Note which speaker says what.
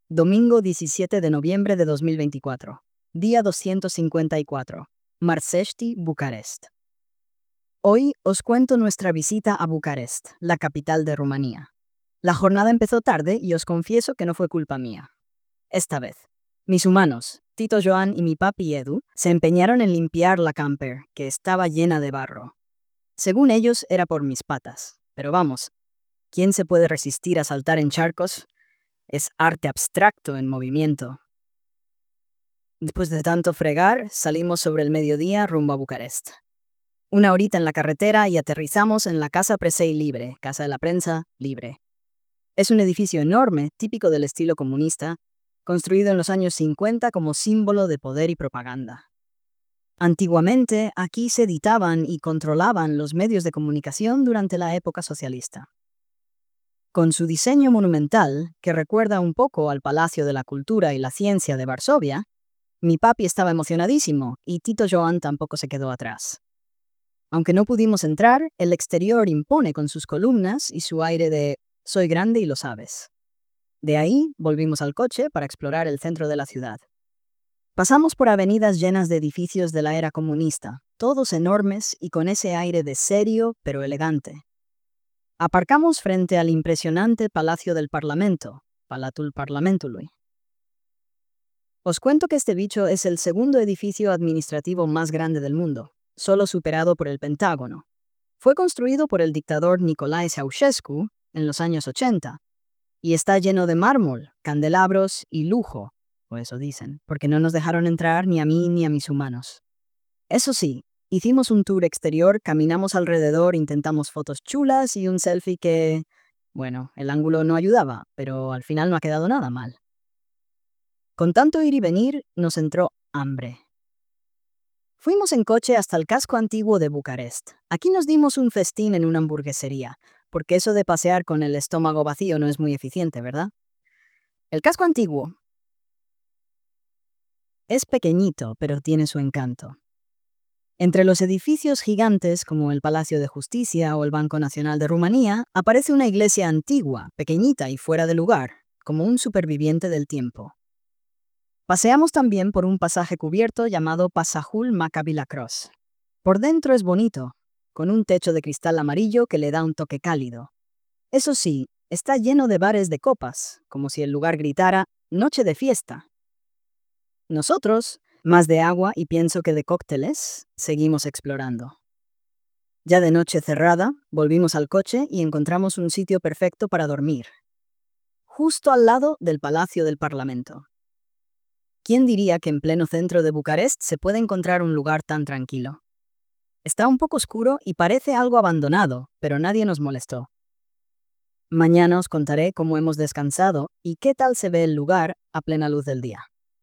Speaker 1: Domingo 17 de noviembre de 2024. Día 254. Marsești, Bucarest. Hoy os cuento nuestra visita a Bucarest, la capital de Rumanía. La jornada empezó tarde y os confieso que no fue culpa mía. Esta vez, mis humanos, Tito Joan y mi papi Edu, se empeñaron en limpiar la camper, que estaba llena de barro. Según ellos, era por mis patas. Pero vamos, ¿quién se puede resistir a saltar en charcos? Es arte abstracto en movimiento. Después de tanto fregar, salimos sobre el mediodía rumbo a Bucarest. Una horita en la carretera y aterrizamos en la Casa Presei Libre, Casa de la Prensa Libre. Es un edificio enorme, típico del estilo comunista, construido en los años 50 como símbolo de poder y propaganda. Antiguamente, aquí se editaban y controlaban los medios de comunicación durante la época socialista. Con su diseño monumental, que recuerda un poco al Palacio de la Cultura y la Ciencia de Varsovia, mi papi estaba emocionadísimo y Tito Joan tampoco se quedó atrás. Aunque no pudimos entrar, el exterior impone con sus columnas y su aire de «soy grande y lo sabes». De ahí volvimos al coche para explorar el centro de la ciudad. Pasamos por avenidas llenas de edificios de la era comunista, todos enormes y con ese aire de serio pero elegante. Aparcamos frente al impresionante Palacio del Parlamento, Palatul Parlamentului. Os cuento que este bicho es el segundo edificio administrativo más grande del mundo, solo superado por el Pentágono. Fue construido por el dictador Nicolae Ceausescu en los años 80 y está lleno de mármol, candelabros y lujo, o eso dicen, porque no nos dejaron entrar ni a mí ni a mis humanos. Eso sí, hicimos un tour exterior, caminamos alrededor, intentamos fotos chulas y un selfie que, bueno, el ángulo no ayudaba, pero al final no ha quedado nada mal. Con tanto ir y venir, nos entró hambre. Fuimos en coche hasta el casco antiguo de Bucarest. Aquí nos dimos un festín en una hamburguesería, porque eso de pasear con el estómago vacío no es muy eficiente, ¿verdad? El casco antiguo es pequeñito, pero tiene su encanto. Entre los edificios gigantes, como el Palacio de Justicia o el Banco Nacional de Rumanía, aparece una iglesia antigua, pequeñita y fuera de lugar, como un superviviente del tiempo. Paseamos también por un pasaje cubierto llamado Pasajul Maccabi Lacrosse. Por dentro es bonito, con un techo de cristal amarillo que le da un toque cálido. Eso sí, está lleno de bares de copas, como si el lugar gritara «Noche de fiesta». Nosotros, más de agua y pienso que de cócteles, seguimos explorando. Ya de noche cerrada, volvimos al coche y encontramos un sitio perfecto para dormir, justo al lado del Palacio del Parlamento. ¿Quién diría que en pleno centro de Bucarest se puede encontrar un lugar tan tranquilo? Está un poco oscuro y parece algo abandonado, pero nadie nos molestó. Mañana os contaré cómo hemos descansado y qué tal se ve el lugar a plena luz del día.